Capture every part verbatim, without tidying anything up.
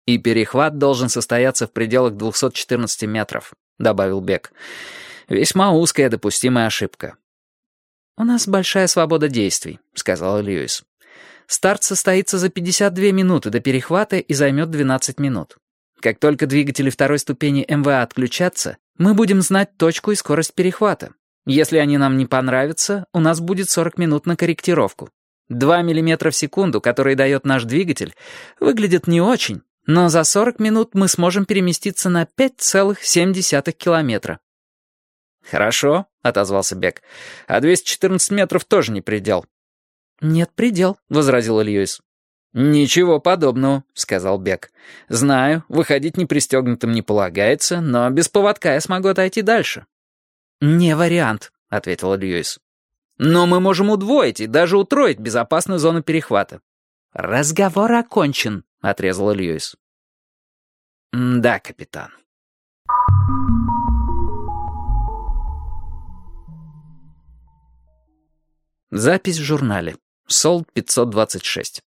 «И перехват должен состояться в пределах двухсот четырнадцати метров», — добавил Бек. «Весьма узкая допустимая ошибка». «У нас большая свобода действий», — сказал Льюис. «Старт состоится за пятьдесят две минуты до перехвата и займет двенадцать минут. Как только двигатели второй ступени эм вэ а отключатся, мы будем знать точку и скорость перехвата. Если они нам не понравятся, у нас будет сорок минут на корректировку. Два миллиметра в секунду, которые дает наш двигатель, выглядят не очень, но за сорок минут мы сможем переместиться на пять целых семь десятых километра». «Хорошо», — отозвался Бек. «А двести четырнадцать метров тоже не предел». «Нет, предел», — возразил Льюис. «Ничего подобного», — сказал Бек. «Знаю, выходить непристегнутым не полагается, но без поводка я смогу отойти дальше». «Не вариант», — ответил Льюис. «Но мы можем удвоить и даже утроить безопасную зону перехвата». «Разговор окончен», — отрезал Льюис. «Да, капитан». Запись в журнале. Солт пятьсот двадцать шесть.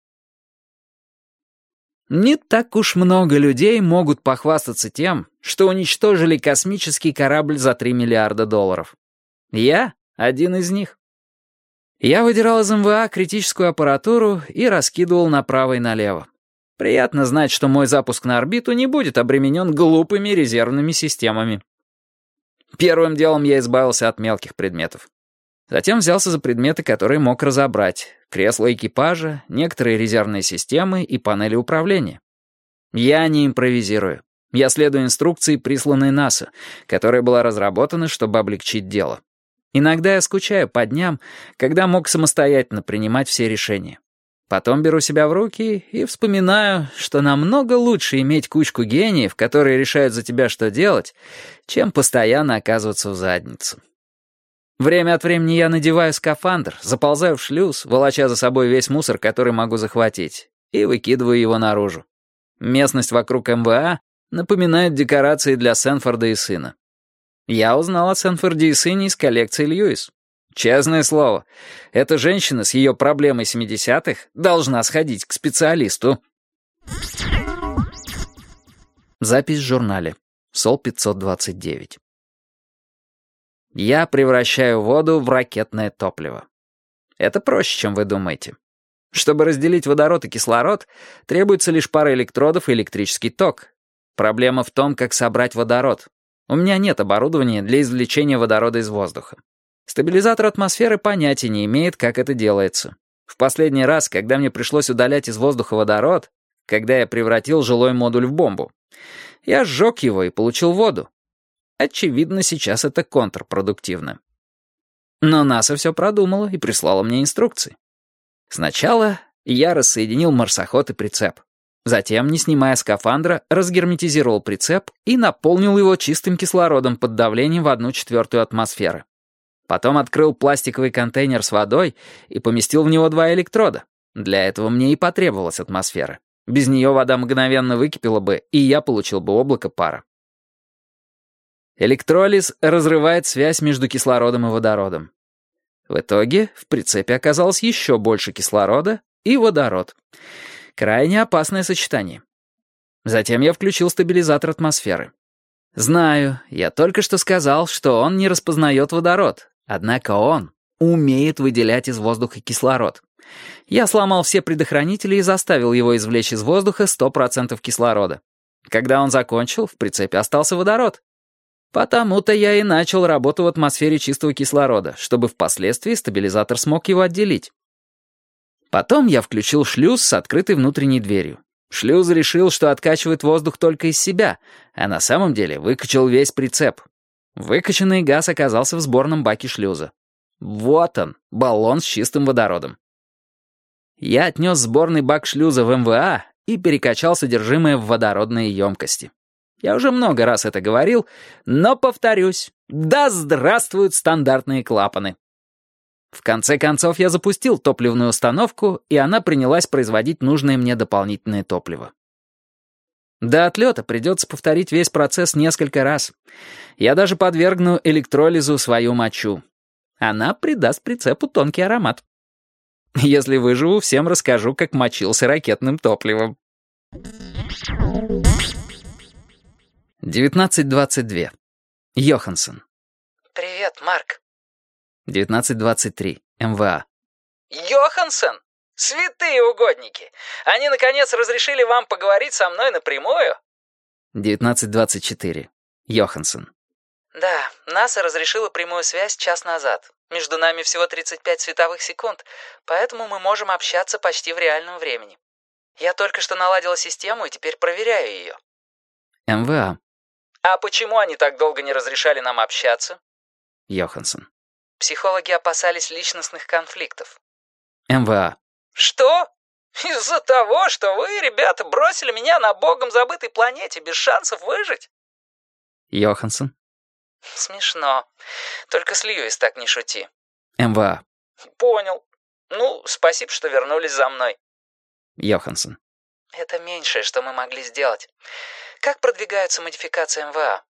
Не так уж много людей могут похвастаться тем, что уничтожили космический корабль за три миллиарда долларов. Я один из них. Я выдирал из эм вэ а критическую аппаратуру и раскидывал направо и налево. Приятно знать, что мой запуск на орбиту не будет обременен глупыми резервными системами. Первым делом я избавился от мелких предметов. Затем взялся за предметы, которые мог разобрать. Кресла экипажа, некоторые резервные системы и панели управления. Я не импровизирую. Я следую инструкции, присланной НАСА, которая была разработана, чтобы облегчить дело. Иногда я скучаю по дням, когда мог самостоятельно принимать все решения. Потом беру себя в руки и вспоминаю, что намного лучше иметь кучку гениев, которые решают за тебя, что делать, чем постоянно оказываться в заднице. Время от времени я надеваю скафандр, заползаю в шлюз, волоча за собой весь мусор, который могу захватить, и выкидываю его наружу. Местность вокруг эм вэ а напоминает декорации для Сэнфорда и сына. Я узнал о Сэнфорде и сыне из коллекции Льюис. Честное слово, эта женщина с ее проблемой семидесятых должна сходить к специалисту. Запись в журнале. Сол пятьсот двадцать девять. Я превращаю воду в ракетное топливо. Это проще, чем вы думаете. Чтобы разделить водород и кислород, требуется лишь пара электродов и электрический ток. Проблема в том, как собрать водород. У меня нет оборудования для извлечения водорода из воздуха. Стабилизатор атмосферы понятия не имеет, как это делается. В последний раз, когда мне пришлось удалять из воздуха водород, когда я превратил жилой модуль в бомбу, я сжег его и получил воду. Очевидно, сейчас это контрпродуктивно. Но НАСА все продумала и прислала мне инструкции. Сначала я рассоединил марсоход и прицеп. Затем, не снимая скафандра, разгерметизировал прицеп и наполнил его чистым кислородом под давлением в одну четвертую атмосферы. Потом открыл пластиковый контейнер с водой и поместил в него два электрода. Для этого мне и потребовалась атмосфера. Без нее вода мгновенно выкипела бы, и я получил бы облако пара. Электролиз разрывает связь между кислородом и водородом. В итоге в прицепе оказалось еще больше кислорода и водород. Крайне опасное сочетание. Затем я включил стабилизатор атмосферы. Знаю, я только что сказал, что он не распознает водород, однако он умеет выделять из воздуха кислород. Я сломал все предохранители и заставил его извлечь из воздуха сто процентов кислорода. Когда он закончил, в прицепе остался водород. Потому-то я и начал работу в атмосфере чистого кислорода, чтобы впоследствии стабилизатор смог его отделить. Потом я включил шлюз с открытой внутренней дверью. Шлюз решил, что откачивает воздух только из себя, а на самом деле выкачал весь прицеп. Выкачанный газ оказался в сборном баке шлюза. Вот он, баллон с чистым водородом. Я отнес сборный бак шлюза в эм вэ а и перекачал содержимое в водородные емкости. Я уже много раз это говорил, но повторюсь. Да здравствуют стандартные клапаны! В конце концов я запустил топливную установку, и она принялась производить нужное мне дополнительное топливо. До отлета придется повторить весь процесс несколько раз. Я даже подвергну электролизу свою мочу. Она придаст прицепу тонкий аромат. Если выживу, всем расскажу, как мочился ракетным топливом. девятнадцать двадцать два. Йоханссон. Привет, Марк. девятнадцать двадцать три. эм вэ а. Йоханссон? Святые угодники! Они, наконец, разрешили вам поговорить со мной напрямую? девятнадцать двадцать четыре. Йоханссон. Да, НАСА разрешила прямую связь час назад. Между нами всего тридцать пять световых секунд, поэтому мы можем общаться почти в реальном времени. Я только что наладила систему и теперь проверяю ее. эм вэ а. А почему они так долго не разрешали нам общаться? Йоханссон. Психологи опасались личностных конфликтов. эм вэ а. Что? Из-за того, что вы, ребята, бросили меня на богом забытой планете без шансов выжить? Йоханссон. Смешно. Только с Льюис так не шути. эм вэ а. Понял. Ну, спасибо, что вернулись за мной. Йоханссон. Это меньшее, что мы могли сделать. Как продвигаются модификации эм вэ а?